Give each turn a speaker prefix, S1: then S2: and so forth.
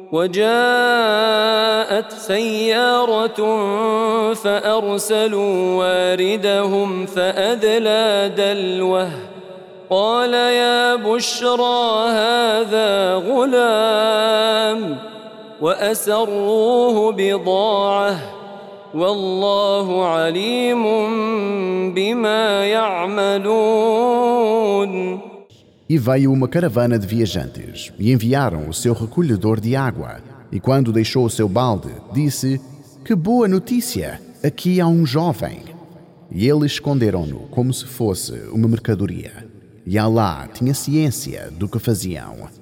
S1: وجاءت سيارة فأرسلوا واردهم فأدلى دلوه قال يا بشرى هذا غلام وأسروه بضاعة والله عليم بما يعملون.
S2: E veio uma caravana de viajantes, e enviaram o seu recolhedor de água. E quando deixou o seu balde, disse: que boa notícia! Aqui há um jovem. E eles esconderam-no como se fosse uma mercadoria. E Alá tinha ciência do que faziam.